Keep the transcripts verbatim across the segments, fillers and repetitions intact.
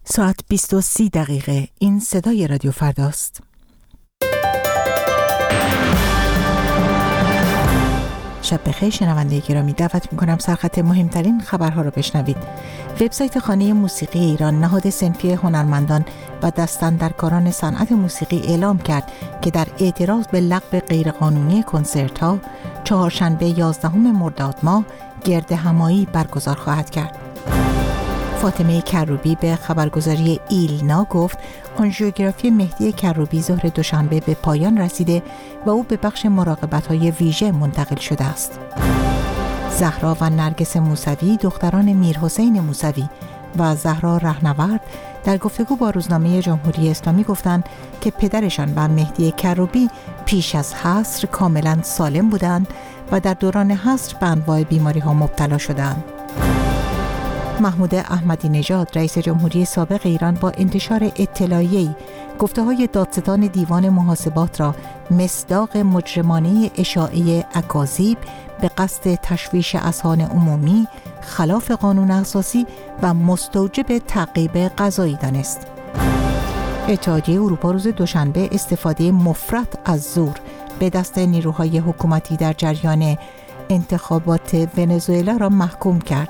ساعت بیست و سی دقیقه. این صدای رادیو فرداست. شب بخیر شنونده گرامی، دعوت میکنم سرخط مهمترین خبرها را بشنوید. وبسایت خانه موسیقی ایران نهاد صنفی هنرمندان و دستاندرکاران صنعت موسیقی اعلام کرد که در اعتراض به لغو غیرقانونی کنسرت ها چهارشنبه یازدهم مرداد ماه گرد همایی برگزار خواهد کرد. فاطمه کروبی به خبرگزاری ایلنا گفت آنژیوگرافی مهدی کروبی ظهر دوشنبه به پایان رسیده و او به بخش مراقبت‌های ویژه منتقل شده است. زهرا و نرگس موسوی دختران میرحسین موسوی و زهرا رهنورد در گفتگو با روزنامه جمهوری اسلامی گفتند که پدرشان و مهدی کروبی پیش از حصر کاملا سالم بودند و در دوران حصر به انواع بیماری‌ها مبتلا شدند. محمود احمدی نژاد رئیس جمهوری سابق ایران با انتشار اطلاعیه‌ای گفته‌های دادستان دیوان محاسبات را مصداق مجرمانه اشاعه اکاذیب به قصد تشویش اذهان عمومی خلاف قانون اساسی و مستوجب تعقیب قضایی دانست. اتحادیه اروپا روز دوشنبه استفاده مفرط از زور به دست نیروهای حکومتی در جریان انتخابات ونزوئلا را محکوم کرد.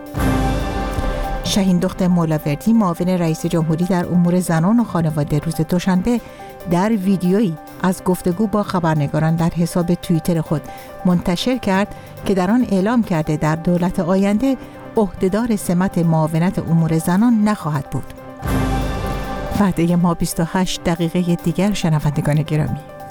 شاهین دخت مولاوردی معاون رئیس جمهوری در امور زنان و خانواده روز دوشنبه در ویدیویی از گفتگو با خبرنگاران در حساب توییتر خود منتشر کرد که در آن اعلام کرده در دولت آینده عهدهدار سمت معاونت امور زنان نخواهد بود. وعده ما بیست و هشت دقیقه دیگر شنوندگان گرامی.